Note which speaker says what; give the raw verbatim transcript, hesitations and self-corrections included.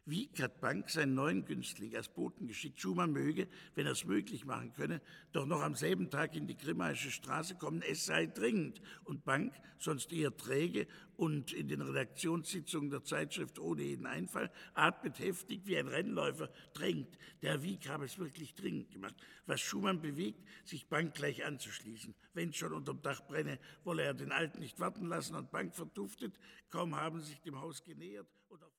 Speaker 1: Wieck hat Bank seinen neuen Günstling als Boten geschickt. Schumann möge, wenn er es möglich machen könne, doch noch am selben Tag in die Grimmaische Straße kommen, es sei dringend. Und Bank, sonst eher träge und in den Redaktionssitzungen der Zeitschrift ohne jeden Einfall, atmet heftig wie ein Rennläufer, drängt. Der Wieck habe es wirklich dringend gemacht, was Schumann bewegt, sich Bank gleich anzuschließen. Wenn schon unterm Dach brenne, wolle er den Alten nicht warten lassen und Bank verduftet. Kaum haben sie sich dem Haus genähert und auf